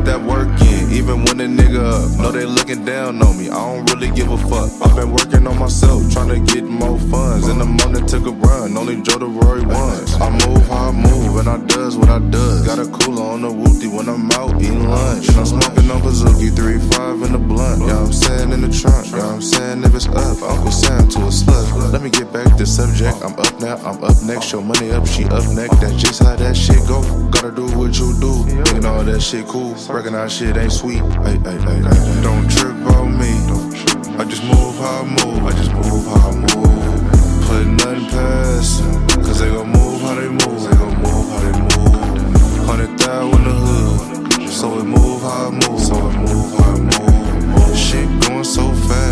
put that work in, even when a nigga up. Know they looking down on me, I don't really give a fuck. I've been working on myself, trying to get more funds. In the morning took a run, only Joe the Rory ones. I move how I move, and I does what I does. Got a cooler on the whoopty when I'm out eating lunch. And I'm smoking on Bazooki, 3-5 in the blunt. Yeah, I'm saying in the trunk, yeah, I'm saying if it's up, Uncle Sam to a slut. Let me get back to subject, I'm up now, I'm up next. Show money up, she up next, that's just how that shit go. Gotta do what you do, thinking all that shit cool. Recognize shit ain't sweet, don't trip on me. I just move how I